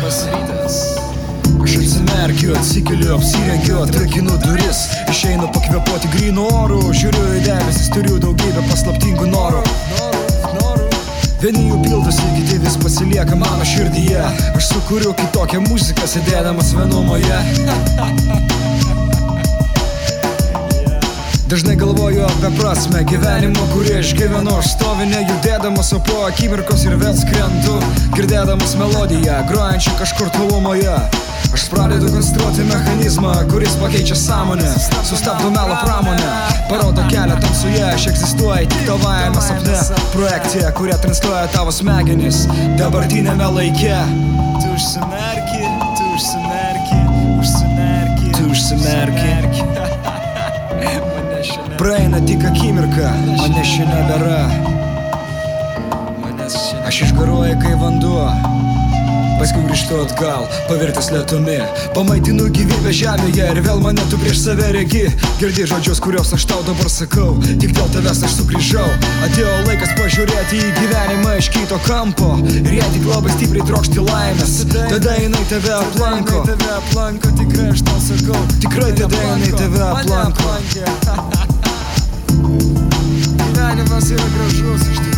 labas rytas. Aš atsimerkiu, atsikeliu, apsirengiu, atrakinu duris. Išeinu pakvėpuoti grynu oru. Žiūriu į debesis, turiu daugybę paslaptingų norų. Vieni jų pildosi, kiti vis pasilieka mano širdyje. Aš sukuriu kitokią muziką, sėdėdamas vienumoje. Dažnai galvoju apie prasmę gyvenimo, kurį aš gyvenu. Aš stoviu nejudėdamas, o po akimirkos ir vėl skrendu, girdėdamas melodiją, grojančią kažkur tolumoje. Aš pradedu konstruoti mechanizmą, kuris pakeičia sąmonę, sustabdo melo pramonę, parodo kelią tamsoje. Aš egzistuoju tik tavajame sapne, projekcija, kurią transliuoja tavo smegenys dabartinėme laike. Tu užsimerki, tu užsimerki, užsimerki, tu užsimerki. Praeina tik akimirka, manęs čia nebėra. Aš išgaruoju kai vanduo, paskui grįžtu atgal, pavirtęs lietumi. Pamaitinu gyvybę žemėje ir vėl mane tu prieš save regi. Girdi žodžius, kuriuos aš tau dabar sakau, tik dėl tavęs aš sugrįžau. Atėjo laikas pažiūrėti į gyvenimą iš kito kampo, ir jei tik labai stipriai trokšti laimės, tada jinai tave aplanko. Tikrai aš tau sakau, tikrai tada jinai tave aplanko. Gyvenimas yra gražus iš tikrųjų.